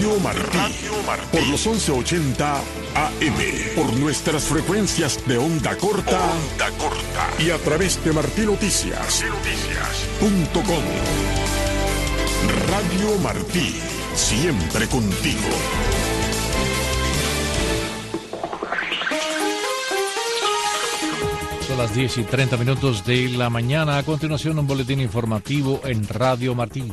Radio Martí. Por los 1180 AM. Por nuestras frecuencias de onda corta. Y a través de martinoticias.com. Radio Martí. Siempre contigo. Son las 10:30 de la mañana. A continuación, un boletín informativo en Radio Martí.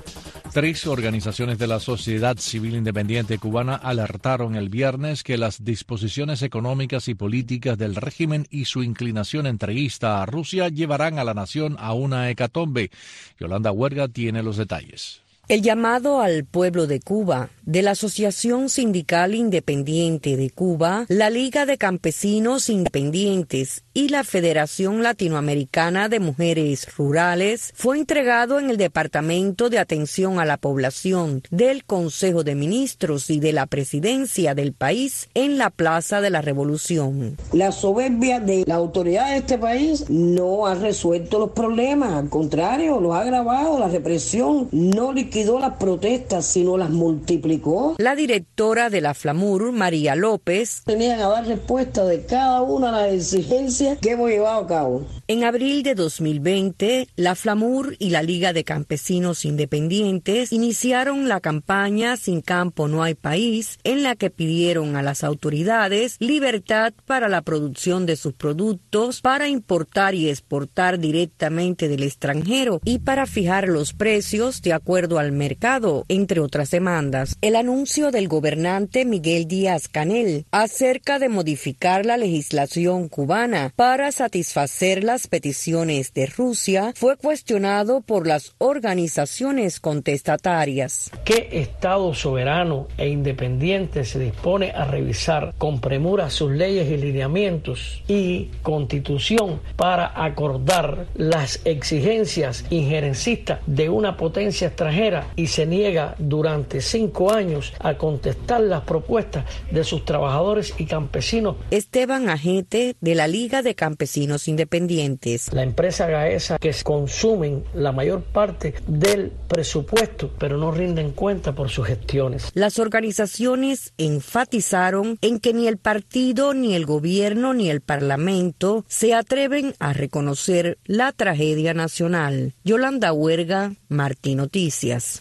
3 organizaciones de la sociedad civil independiente cubana alertaron el viernes que las disposiciones económicas y políticas del régimen y su inclinación entreguista a Rusia llevarán a la nación a una hecatombe. Yolanda Huerga tiene los detalles. El llamado al pueblo de Cuba, de la Asociación Sindical Independiente de Cuba, la Liga de Campesinos Independientes y la Federación Latinoamericana de Mujeres Rurales, fue entregado en el Departamento de Atención a la Población del Consejo de Ministros y de la Presidencia del país en la Plaza de la Revolución. La soberbia de la autoridad de este país no ha resuelto los problemas, al contrario, los ha agravado. La represión no liquidó las protestas, sino las multiplicó. La directora de la FLAMUR, María López, tenían a dar respuesta de cada una de las exigencias que hemos llevado a cabo. En abril de 2020, la FLAMUR y la Liga de Campesinos Independientes iniciaron la campaña Sin campo no hay país, en la que pidieron a las autoridades libertad para la producción de sus productos, para importar y exportar directamente del extranjero y para fijar los precios de acuerdo al mercado, entre otras demandas. El anuncio del gobernante Miguel Díaz-Canel acerca de modificar la legislación cubana para satisfacer las peticiones de Rusia fue cuestionado por las organizaciones contestatarias. ¿Qué Estado soberano e independiente se dispone a revisar con premura sus leyes y lineamientos y constitución para acordar las exigencias injerencistas de una potencia extranjera y se niega durante 5 años a contestar las propuestas de sus trabajadores y campesinos? Esteban Agete, de la Liga de Campesinos Independientes. La empresa Gaesa, que consumen la mayor parte del presupuesto, pero no rinden cuenta por sus gestiones. Las organizaciones enfatizaron en que ni el partido, ni el gobierno, ni el parlamento se atreven a reconocer la tragedia nacional. Yolanda Huerga, Martí Noticias.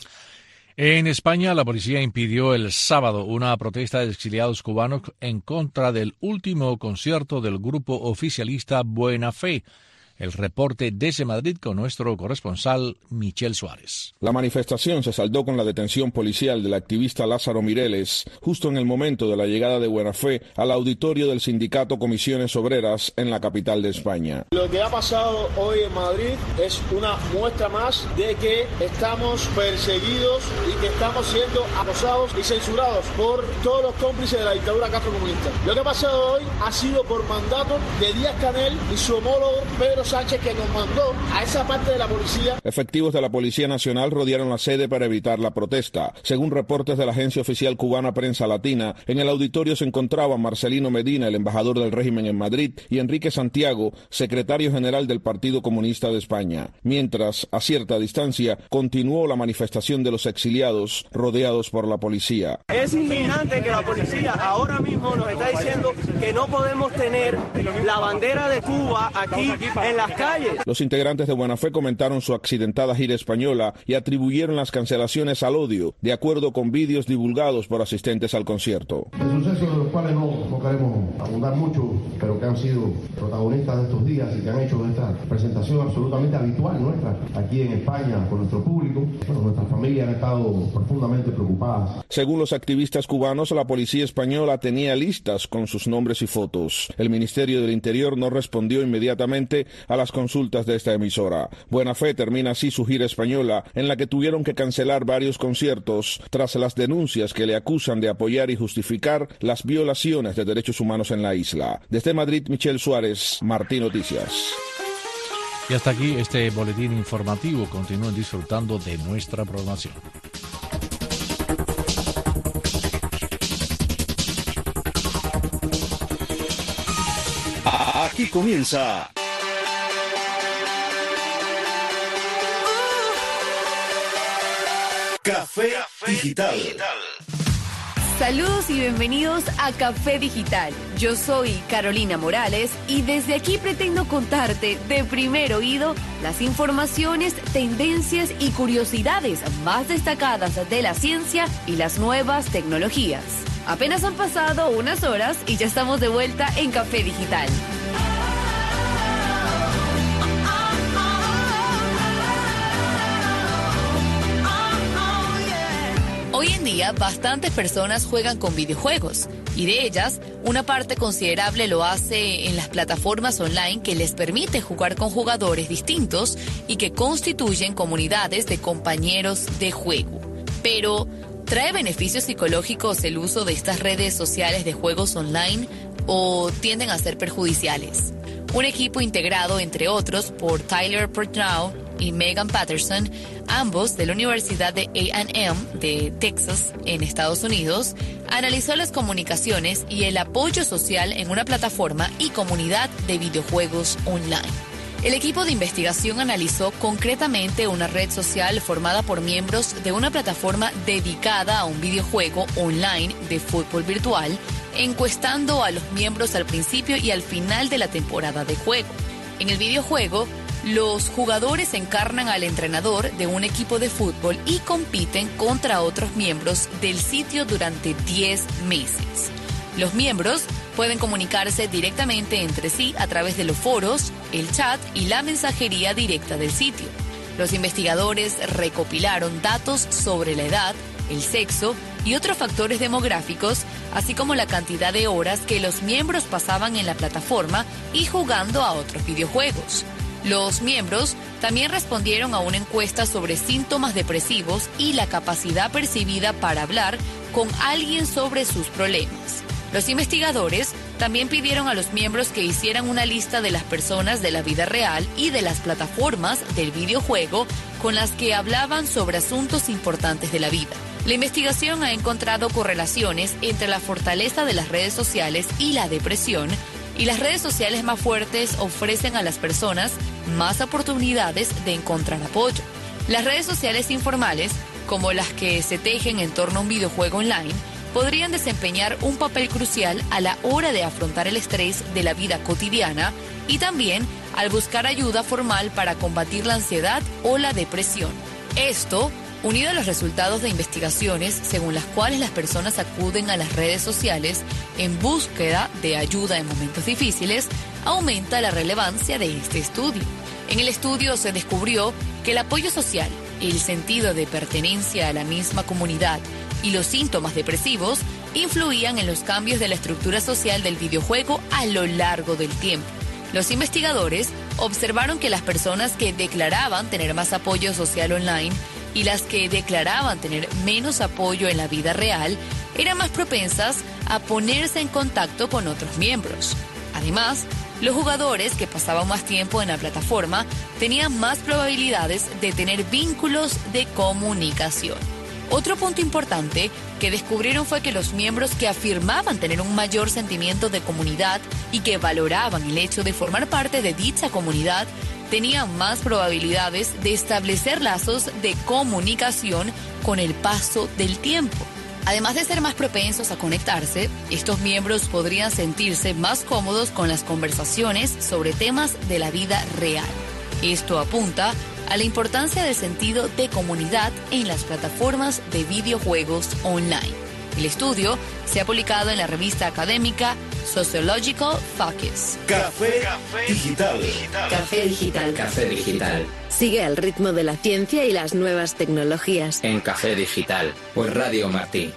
En España, la policía impidió el sábado una protesta de exiliados cubanos en contra del último concierto del grupo oficialista Buena Fe. El reporte desde Madrid con nuestro corresponsal Michel Suárez. La manifestación se saldó con la detención policial del activista Lázaro Mireles, justo en el momento de la llegada de Buena Fe al auditorio del sindicato Comisiones Obreras en la capital de España. Lo que ha pasado hoy en Madrid es una muestra más de que estamos perseguidos y que estamos siendo acosados y censurados por todos los cómplices de la dictadura castrocomunista. Lo que ha pasado hoy ha sido por mandato de Díaz-Canel y su homólogo Pedro Sánchez, que nos mandó a esa parte de la policía. Efectivos de la Policía Nacional rodearon la sede para evitar la protesta. Según reportes de la agencia oficial cubana Prensa Latina, en el auditorio se encontraban Marcelino Medina, el embajador del régimen en Madrid, y Enrique Santiago, secretario general del Partido Comunista de España. Mientras, a cierta distancia, continuó la manifestación de los exiliados rodeados por la policía. Es indignante que la policía ahora mismo nos está diciendo que no podemos tener la bandera de Cuba aquí en las calles. Los integrantes de Buena Fe comentaron su accidentada gira española y atribuyeron las cancelaciones al odio, de acuerdo con vídeos divulgados por asistentes al concierto. De sucesos de los cuales no queremos abundar mucho, pero que han sido protagonistas de estos días y que han hecho de esta presentación absolutamente habitual nuestra aquí en España con nuestro público. Bueno, nuestras familias han estado profundamente preocupadas. Según los activistas cubanos, la policía española tenía listas con sus nombres y fotos. El Ministerio del Interior no respondió inmediatamente a las consultas de esta emisora. Buena Fe termina así su gira española, en la que tuvieron que cancelar varios conciertos tras las denuncias que le acusan de apoyar y justificar las violaciones de derechos humanos en la isla. Desde Madrid, Michel Suárez, Martí Noticias. Y hasta aquí este boletín informativo. Continúen disfrutando de nuestra programación. Aquí comienza Café Digital. Saludos y bienvenidos a Café Digital. Yo soy Carolina Morales y desde aquí pretendo contarte de primer oído las informaciones, tendencias y curiosidades más destacadas de la ciencia y las nuevas tecnologías. Apenas han pasado unas horas y ya estamos de vuelta en Café Digital. Hoy en día, bastantes personas juegan con videojuegos y de ellas, una parte considerable lo hace en las plataformas online que les permite jugar con jugadores distintos y que constituyen comunidades de compañeros de juego. Pero, ¿trae beneficios psicológicos el uso de estas redes sociales de juegos online o tienden a ser perjudiciales? Un equipo integrado, entre otros, por Tyler Portnow y Megan Patterson, ambos de la Universidad de A&M de Texas, en Estados Unidos, analizó las comunicaciones y el apoyo social en una plataforma y comunidad de videojuegos online. El equipo de investigación analizó concretamente una red social formada por miembros de una plataforma dedicada a un videojuego online de fútbol virtual, encuestando a los miembros al principio y al final de la temporada de juego. En el videojuego, los jugadores encarnan al entrenador de un equipo de fútbol y compiten contra otros miembros del sitio durante 10 meses. Los miembros pueden comunicarse directamente entre sí a través de los foros, el chat y la mensajería directa del sitio. Los investigadores recopilaron datos sobre la edad, el sexo y otros factores demográficos, así como la cantidad de horas que los miembros pasaban en la plataforma y jugando a otros videojuegos. Los miembros también respondieron a una encuesta sobre síntomas depresivos y la capacidad percibida para hablar con alguien sobre sus problemas. Los investigadores también pidieron a los miembros que hicieran una lista de las personas de la vida real y de las plataformas del videojuego con las que hablaban sobre asuntos importantes de la vida. La investigación ha encontrado correlaciones entre la fortaleza de las redes sociales y la depresión, y las redes sociales más fuertes ofrecen a las personas más oportunidades de encontrar apoyo. Las redes sociales informales, como las que se tejen en torno a un videojuego online, podrían desempeñar un papel crucial a la hora de afrontar el estrés de la vida cotidiana y también al buscar ayuda formal para combatir la ansiedad o la depresión. Esto, unido a los resultados de investigaciones según las cuales las personas acuden a las redes sociales en búsqueda de ayuda en momentos difíciles, aumenta la relevancia de este estudio. En el estudio se descubrió que el apoyo social, el sentido de pertenencia a la misma comunidad y los síntomas depresivos influían en los cambios de la estructura social del videojuego a lo largo del tiempo. Los investigadores observaron que las personas que declaraban tener más apoyo social online y las que declaraban tener menos apoyo en la vida real eran más propensas a ponerse en contacto con otros miembros. Además, los jugadores que pasaban más tiempo en la plataforma tenían más probabilidades de tener vínculos de comunicación. Otro punto importante que descubrieron fue que los miembros que afirmaban tener un mayor sentimiento de comunidad y que valoraban el hecho de formar parte de dicha comunidad tenían más probabilidades de establecer lazos de comunicación con el paso del tiempo. Además de ser más propensos a conectarse, estos miembros podrían sentirse más cómodos con las conversaciones sobre temas de la vida real. Esto apunta a la importancia del sentido de comunidad en las plataformas de videojuegos online. El estudio se ha publicado en la revista académica Sociological Focus. Café Digital. Café Digital. Café Digital. Sigue al ritmo de la ciencia y las nuevas tecnologías. En Café Digital, por Radio Martí.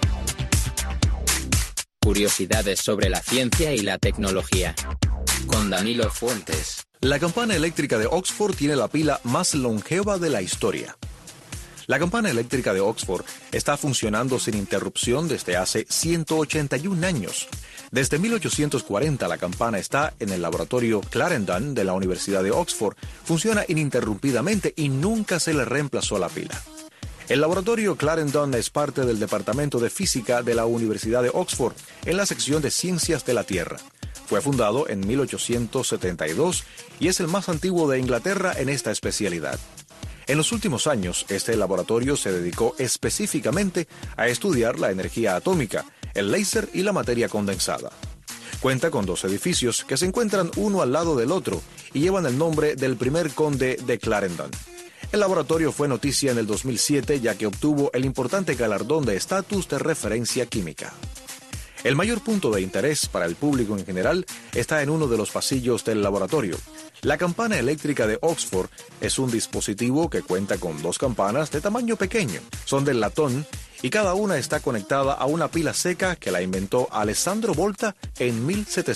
Curiosidades sobre la ciencia y la tecnología. Con Danilo Fuentes. La campana eléctrica de Oxford tiene la pila más longeva de la historia. La campana eléctrica de Oxford está funcionando sin interrupción desde hace 181 años. Desde 1840 la campana está en el laboratorio Clarendon de la Universidad de Oxford. Funciona ininterrumpidamente y nunca se le reemplazó la pila. El laboratorio Clarendon es parte del Departamento de Física de la Universidad de Oxford en la sección de Ciencias de la Tierra. Fue fundado en 1872 y es el más antiguo de Inglaterra en esta especialidad. En los últimos años, este laboratorio se dedicó específicamente a estudiar la energía atómica, el láser y la materia condensada. Cuenta con 2 edificios que se encuentran uno al lado del otro y llevan el nombre del primer conde de Clarendon. El laboratorio fue noticia en el 2007 ya que obtuvo el importante galardón de estatus de referencia química. El mayor punto de interés para el público en general está en uno de los pasillos del laboratorio. La campana eléctrica de Oxford es un dispositivo que cuenta con 2 campanas de tamaño pequeño. Son de latón y cada una está conectada a una pila seca que la inventó Alessandro Volta en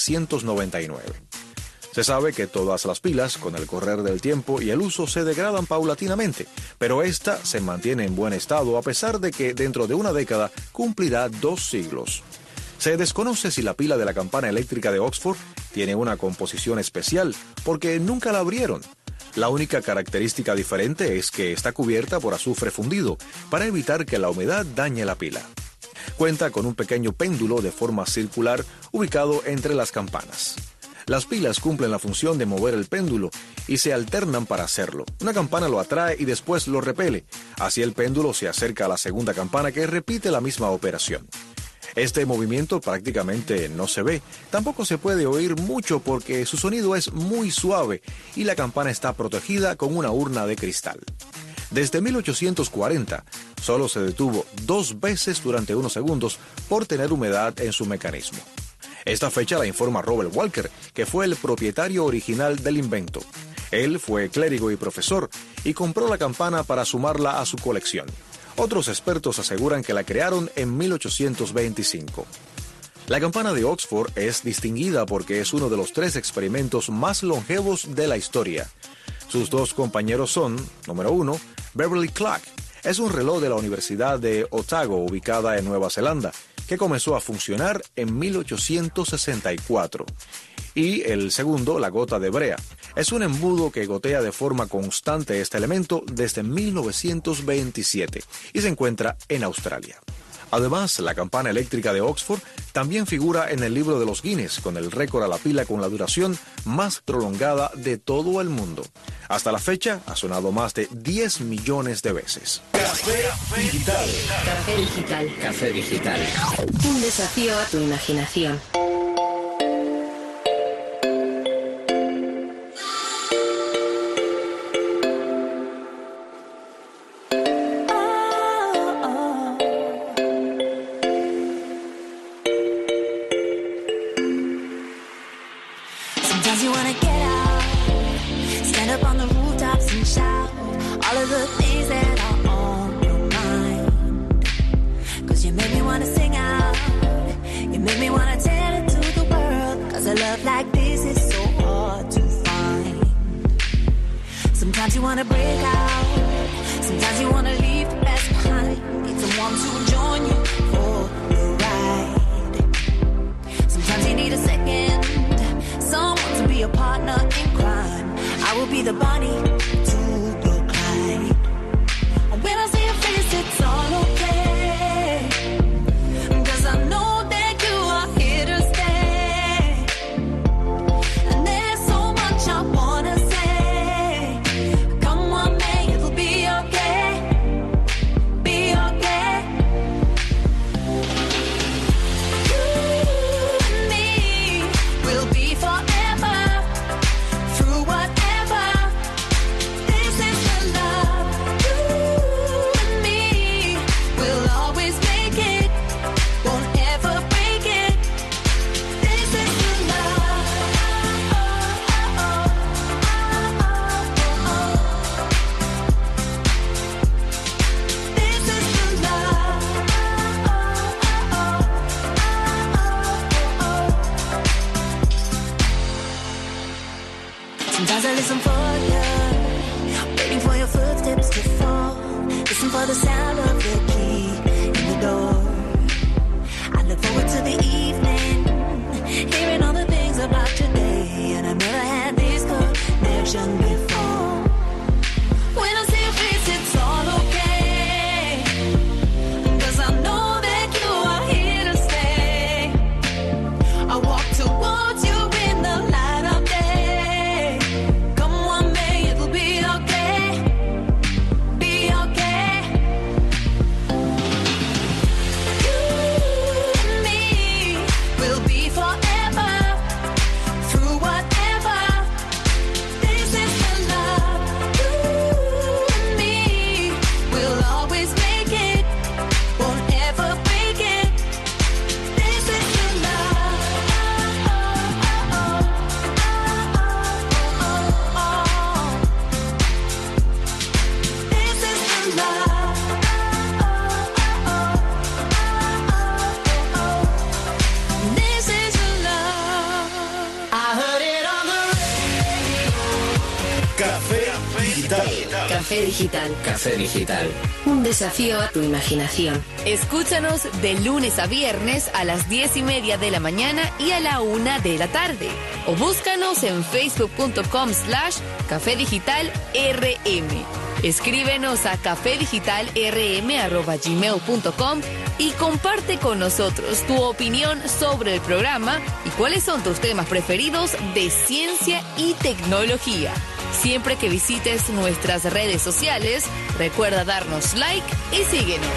1799. Se sabe que todas las pilas, con el correr del tiempo y el uso, se degradan paulatinamente, pero esta se mantiene en buen estado a pesar de que dentro de una década cumplirá 2 siglos. Se desconoce si la pila de la campana eléctrica de Oxford tiene una composición especial, porque nunca la abrieron. La única característica diferente es que está cubierta por azufre fundido, para evitar que la humedad dañe la pila. Cuenta con un pequeño péndulo de forma circular ubicado entre las campanas. Las pilas cumplen la función de mover el péndulo y se alternan para hacerlo. Una campana lo atrae y después lo repele. Así el péndulo se acerca a la segunda campana que repite la misma operación. Este movimiento prácticamente no se ve, tampoco se puede oír mucho porque su sonido es muy suave y la campana está protegida con una urna de cristal. Desde 1840, solo se detuvo 2 veces durante unos segundos por tener humedad en su mecanismo. Esta fecha la informa Robert Walker, que fue el propietario original del invento. Él fue clérigo y profesor y compró la campana para sumarla a su colección. Otros expertos aseguran que la crearon en 1825. La campana de Oxford es distinguida porque es uno de los 3 experimentos más longevos de la historia. Sus 2 compañeros son, número 1, Beverly Clock. Es un reloj de la Universidad de Otago, ubicada en Nueva Zelanda, que comenzó a funcionar en 1864. Y el segundo, la gota de brea. Es un embudo que gotea de forma constante este elemento desde 1927 y se encuentra en Australia. Además, la campana eléctrica de Oxford también figura en el libro de los Guinness con el récord a la pila con la duración más prolongada de todo el mundo. Hasta la fecha ha sonado más de 10 millones de veces. Café Digital. Café Digital. Café Digital. Un desafío a tu imaginación. Come on, man. Café Digital. Café Digital. Un desafío a tu imaginación. Escúchanos de lunes a viernes a las 10:30 de la mañana y a la 1 de la tarde. O búscanos en facebook.com/Café Digital RM. Escríbenos a cafedigitalrm@gmail.com y comparte con nosotros tu opinión sobre el programa y cuáles son tus temas preferidos de ciencia y tecnología. Siempre que visites nuestras redes sociales, recuerda darnos like y síguenos.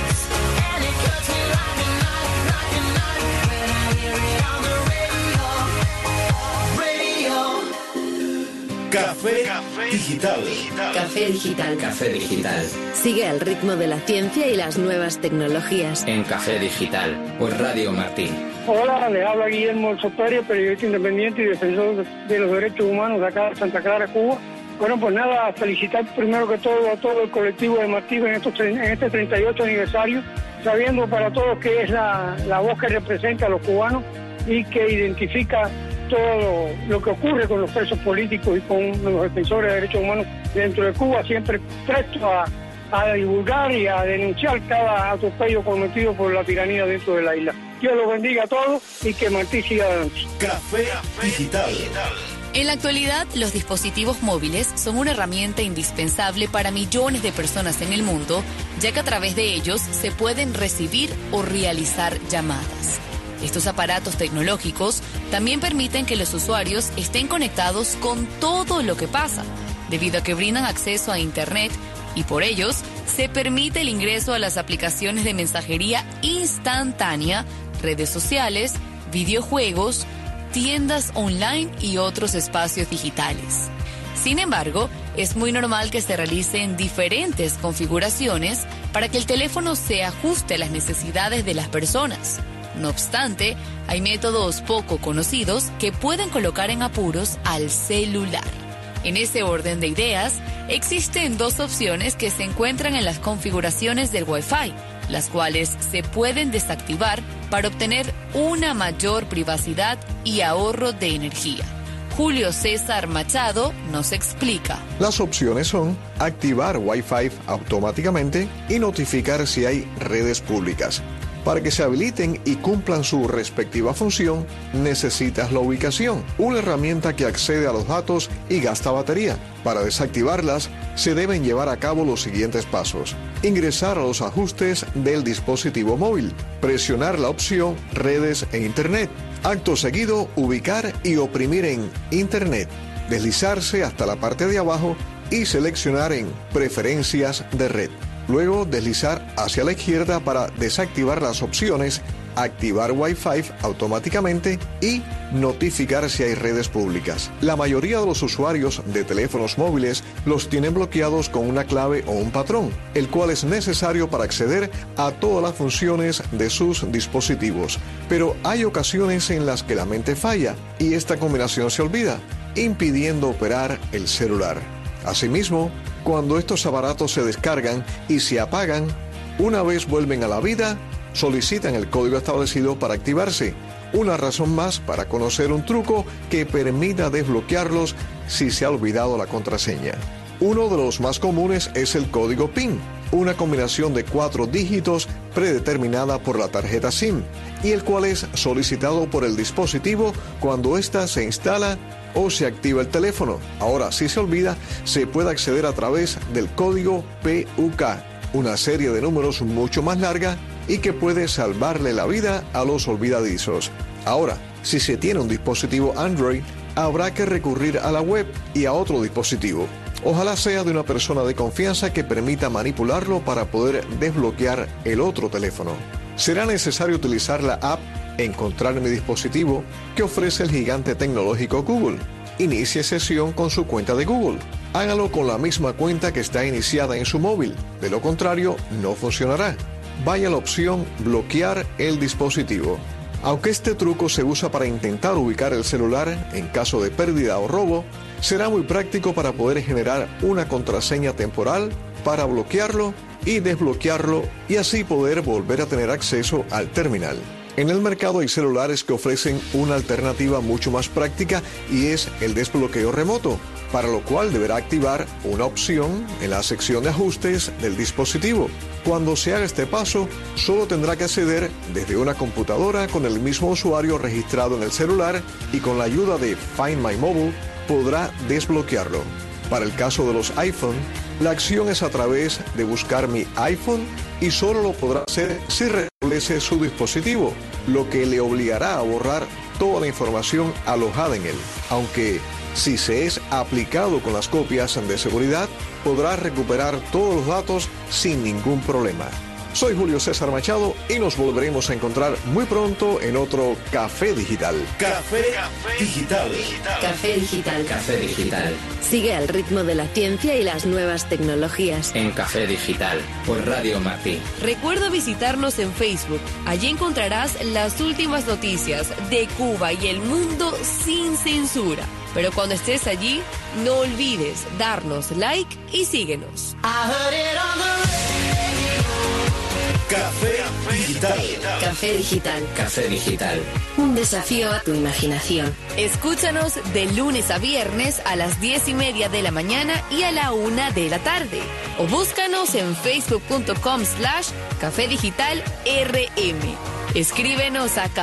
Café Digital. Café Digital. Café Digital. Sigue al ritmo de la ciencia y las nuevas tecnologías. En Café Digital, por Radio Martín. Hola, les habla Guillermo Soperio, periodista independiente y defensor de los derechos humanos de acá de Santa Clara, Cuba. Bueno, pues nada, felicitar primero que todo a todo el colectivo de Martín en este 38 aniversario, sabiendo para todos que es la voz que representa a los cubanos y que identifica todo lo que ocurre con los presos políticos y con los defensores de derechos humanos dentro de Cuba, siempre presto a divulgar y a denunciar cada atropello cometido por la tiranía dentro de la isla. Dios los bendiga a todos y que Martí siga adelante. Café Digital. En la actualidad, los dispositivos móviles son una herramienta indispensable para millones de personas en el mundo, ya que a través de ellos se pueden recibir o realizar llamadas. Estos aparatos tecnológicos también permiten que los usuarios estén conectados con todo lo que pasa, debido a que brindan acceso a Internet y por ellos se permite el ingreso a las aplicaciones de mensajería instantánea, redes sociales, videojuegos, tiendas online y otros espacios digitales. Sin embargo, es muy normal que se realicen diferentes configuraciones para que el teléfono se ajuste a las necesidades de las personas. No obstante, hay métodos poco conocidos que pueden colocar en apuros al celular. En ese orden de ideas, existen dos opciones que se encuentran en las configuraciones del Wi-Fi, las cuales se pueden desactivar para obtener una mayor privacidad y ahorro de energía. Julio César Machado nos explica. Las opciones son activar Wi-Fi automáticamente y notificar si hay redes públicas. Para que se habiliten y cumplan su respectiva función, necesitas la ubicación, una herramienta que accede a los datos y gasta batería. Para desactivarlas, se deben llevar a cabo los siguientes pasos. Ingresar a los ajustes del dispositivo móvil, presionar la opción Redes e Internet. Acto seguido, ubicar y oprimir en Internet, deslizarse hasta la parte de abajo y seleccionar en Preferencias de red. Luego deslizar hacia la izquierda para desactivar las opciones, activar Wi-Fi automáticamente y notificar si hay redes públicas. La mayoría de los usuarios de teléfonos móviles los tienen bloqueados con una clave o un patrón, el cual es necesario para acceder a todas las funciones de sus dispositivos. Pero hay ocasiones en las que la mente falla y esta combinación se olvida, impidiendo operar el celular. Asimismo, cuando estos aparatos se descargan y se apagan, una vez vuelven a la vida, solicitan el código establecido para activarse. Una razón más para conocer un truco que permita desbloquearlos si se ha olvidado la contraseña. Uno de los más comunes es el código PIN, una combinación de 4 dígitos predeterminada por la tarjeta SIM, y el cual es solicitado por el dispositivo cuando ésta se instala o se activa el teléfono. Ahora, si se olvida, se puede acceder a través del código PUK, una serie de números mucho más larga y que puede salvarle la vida a los olvidadizos. Ahora, si se tiene un dispositivo Android, habrá que recurrir a la web y a otro dispositivo. Ojalá sea de una persona de confianza que permita manipularlo para poder desbloquear el otro teléfono. Será necesario utilizar la app Encontrar mi dispositivo que ofrece el gigante tecnológico Google. Inicie sesión con su cuenta de Google. Hágalo con la misma cuenta que está iniciada en su móvil. De lo contrario, no funcionará. Vaya a la opción Bloquear el dispositivo. Aunque este truco se usa para intentar ubicar el celular en caso de pérdida o robo, será muy práctico para poder generar una contraseña temporal para bloquearlo y desbloquearlo y así poder volver a tener acceso al terminal. En el mercado hay celulares que ofrecen una alternativa mucho más práctica y es el desbloqueo remoto, para lo cual deberá activar una opción en la sección de ajustes del dispositivo. Cuando se haga este paso, solo tendrá que acceder desde una computadora con el mismo usuario registrado en el celular y con la ayuda de Find My Mobile podrá desbloquearlo. Para el caso de los iPhone, la acción es a través de buscar mi iPhone y solo lo podrá hacer si restablece su dispositivo, lo que le obligará a borrar toda la información alojada en él. Aunque si se es aplicado con las copias de seguridad, podrá recuperar todos los datos sin ningún problema. Soy Julio César Machado y nos volveremos a encontrar muy pronto en otro Café Digital. Café Digital. Café Digital. Café Digital. Sigue al ritmo de la ciencia y las nuevas tecnologías. En Café Digital, por Radio Martí. Recuerda visitarnos en Facebook. Allí encontrarás las últimas noticias de Cuba y el mundo sin censura. Pero cuando estés allí, no olvides darnos like y síguenos. Café Digital. Café Digital. Café Digital. Un desafío a tu imaginación. Escúchanos de lunes a viernes a las 10:30 de la mañana y a la 1 de la tarde. O búscanos en facebook.com/Café Digital RM. Escríbenos a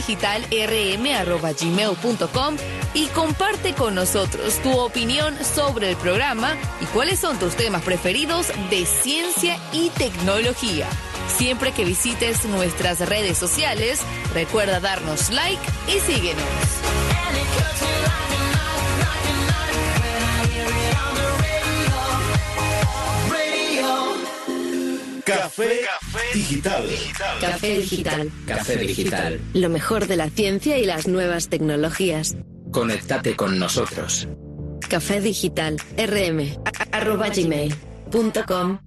cafedigitalrm@gmail.com y comparte con nosotros tu opinión sobre el programa y cuáles son tus temas preferidos de ciencia y tecnología. Siempre que visites nuestras redes sociales, recuerda darnos like y síguenos. Café Digital. Café Digital. Café Digital. Lo mejor de la ciencia y las nuevas tecnologías. Conéctate con nosotros. Café Digital rm@gmail.com.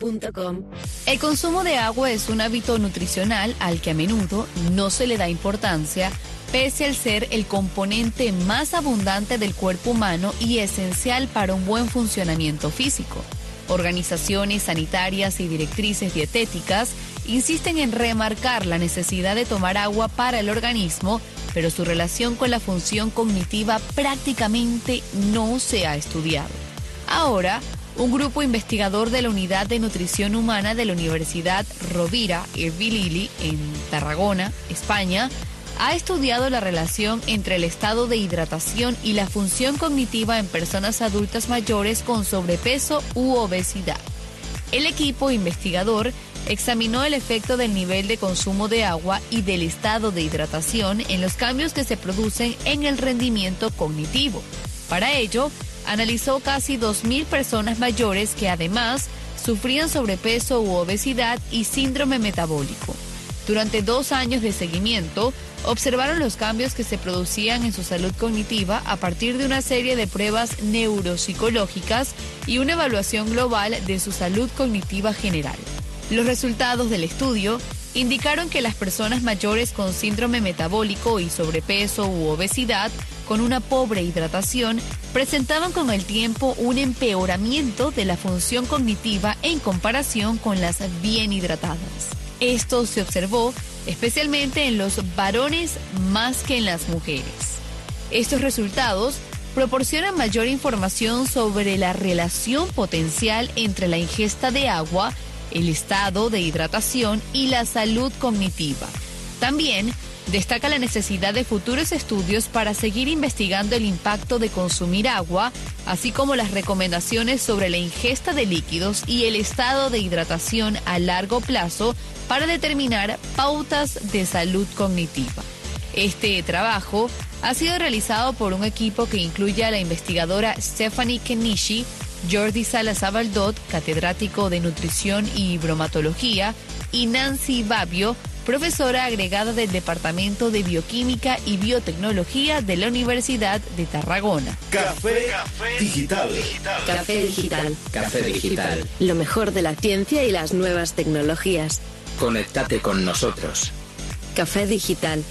El consumo de agua es un hábito nutricional al que a menudo no se le da importancia, pese al ser el componente más abundante del cuerpo humano y esencial para un buen funcionamiento físico. Organizaciones sanitarias y directrices dietéticas insisten en remarcar la necesidad de tomar agua para el organismo, pero su relación con la función cognitiva prácticamente no se ha estudiado. Ahora, un grupo investigador de la Unidad de Nutrición Humana de la Universidad Rovira i Virgili en Tarragona, España, ha estudiado la relación entre el estado de hidratación y la función cognitiva en personas adultas mayores con sobrepeso u obesidad. El equipo investigador examinó el efecto del nivel de consumo de agua y del estado de hidratación en los cambios que se producen en el rendimiento cognitivo. Para ello, analizó casi 2.000 personas mayores que además sufrían sobrepeso u obesidad y síndrome metabólico. Durante 2 años de seguimiento, observaron los cambios que se producían en su salud cognitiva a partir de una serie de pruebas neuropsicológicas y una evaluación global de su salud cognitiva general. Los resultados del estudio indicaron que las personas mayores con síndrome metabólico y sobrepeso u obesidad con una pobre hidratación presentaban con el tiempo un empeoramiento de la función cognitiva en comparación con las bien hidratadas. Esto se observó especialmente en los varones más que en las mujeres. Estos resultados proporcionan mayor información sobre la relación potencial entre la ingesta de agua, el estado de hidratación y la salud cognitiva. También destaca la necesidad de futuros estudios para seguir investigando el impacto de consumir agua, así como las recomendaciones sobre la ingesta de líquidos y el estado de hidratación a largo plazo para determinar pautas de salud cognitiva. Este trabajo ha sido realizado por un equipo que incluye a la investigadora Stephanie Kenishi, Jordi Salas-Abaldot, catedrático de Nutrición y Bromatología, y Nancy Babbio, profesora agregada del Departamento de Bioquímica y Biotecnología de la Universidad de Tarragona. Café Digital. Café Digital. Café Digital. Lo mejor de la ciencia y las nuevas tecnologías. Conéctate con nosotros. Café Digital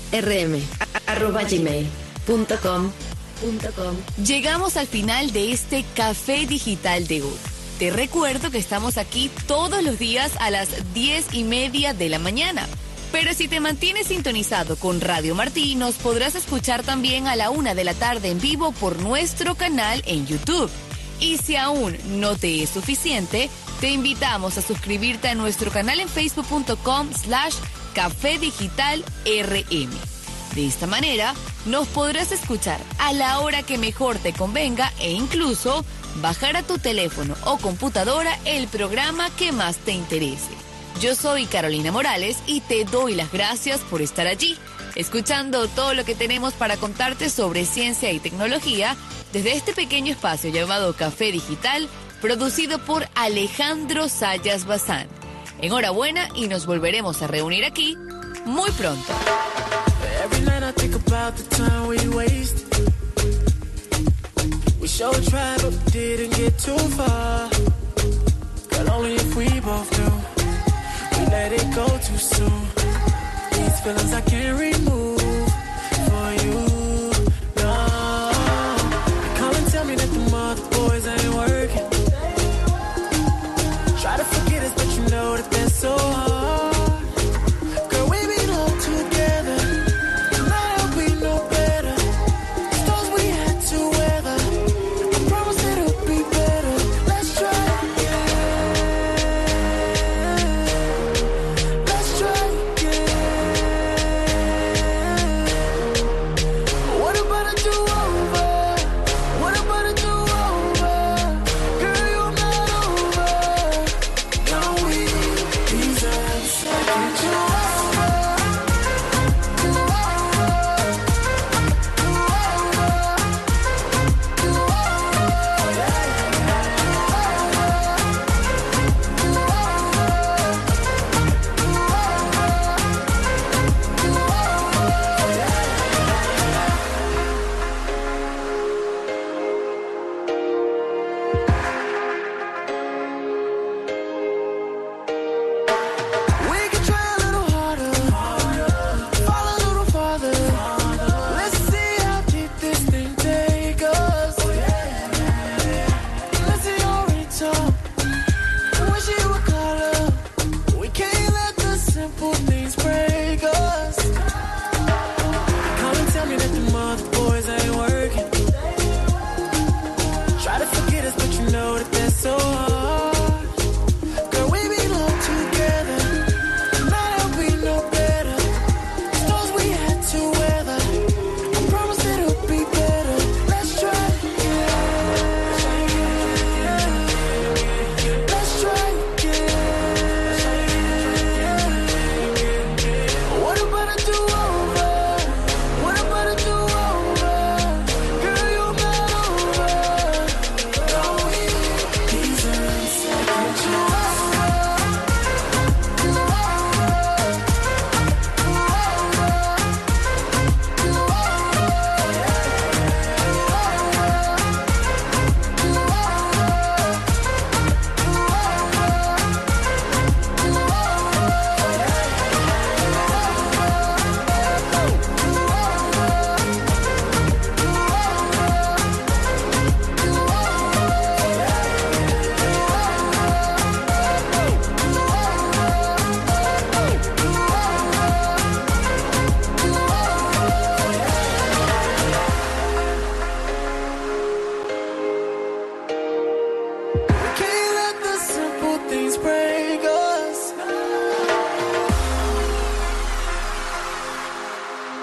rm@gmail.com. Llegamos al final de este Café Digital de hoy. Te recuerdo que estamos aquí todos los días a las 10:30 de la mañana. Pero si te mantienes sintonizado con Radio Martí, nos podrás escuchar también a la 1 de la tarde en vivo por nuestro canal en YouTube. Y si aún no te es suficiente, te invitamos a suscribirte a nuestro canal en facebook.com/Café Digital RM. De esta manera, nos podrás escuchar a la hora que mejor te convenga e incluso bajar a tu teléfono o computadora el programa que más te interese. Yo soy Carolina Morales y te doy las gracias por estar allí, escuchando todo lo que tenemos para contarte sobre ciencia y tecnología desde este pequeño espacio llamado Café Digital, producido por Alejandro Sayas Bazán. Enhorabuena y nos volveremos a reunir aquí muy pronto. Every night I think about the time we wasted. We showed try but didn't get too far. Girl, only if we both knew we let it go too soon. These feelings I can't remove.